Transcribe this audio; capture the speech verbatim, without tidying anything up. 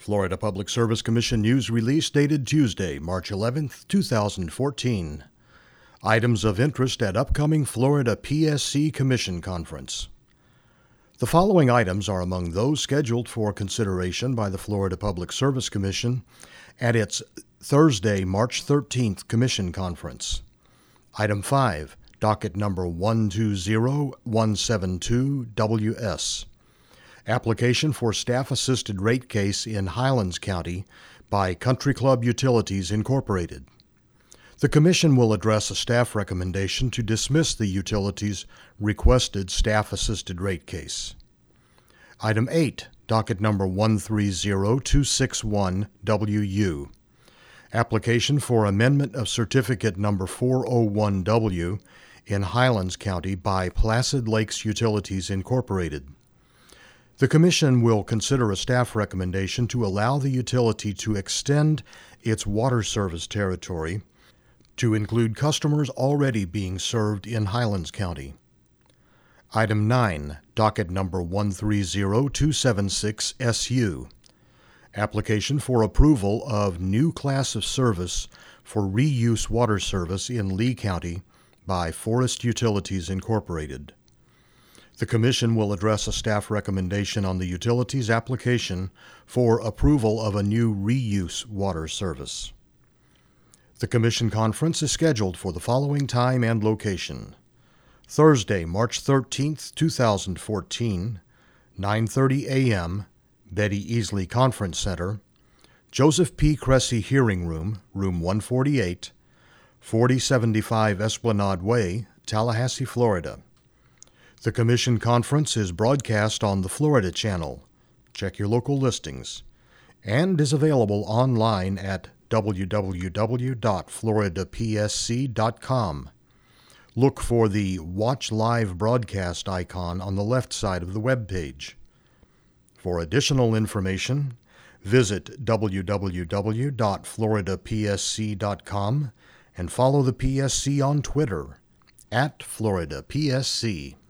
Florida Public Service Commission news release dated Tuesday, March eleventh, two thousand fourteen. Items of interest at upcoming Florida P S C Commission Conference. The following items are among those scheduled for consideration by the Florida Public Service Commission at its Thursday, March thirteenth Commission Conference. Item five, docket number one two zero one seven two W S. Application for staff-assisted rate case in Highlands County by Country Club Utilities, Incorporated. The Commission will address a staff recommendation to dismiss the utilities' requested staff-assisted rate case. Item eight, docket number one three zero two six one W U. Application for amendment of certificate number four oh one W in Highlands County by Placid Lakes Utilities, Incorporated. The Commission will consider a staff recommendation to allow the utility to extend its water service territory to include customers already being served in Highlands County. Item nine, docket number one three zero two seven six S U. Application for approval of new class of service for reuse water service in Lee County by Forest Utilities, Incorporated. The Commission will address a staff recommendation on the utilities' application for approval of a new reuse water service. The Commission Conference is scheduled for the following time and location: Thursday, March thirteenth, two thousand fourteen, nine thirty a.m., Betty Easley Conference Center, Joseph P. Cressy Hearing Room, Room one forty-eight, forty seventy-five Esplanade Way, Tallahassee, Florida. The Commission Conference is broadcast on the Florida Channel. Check your local listings. And is available online at w w w dot florida p s c dot com. Look for the Watch Live Broadcast icon on the left side of the web page. For additional information, visit w w w dot florida p s c dot com and follow the P S C on Twitter at Florida P S C.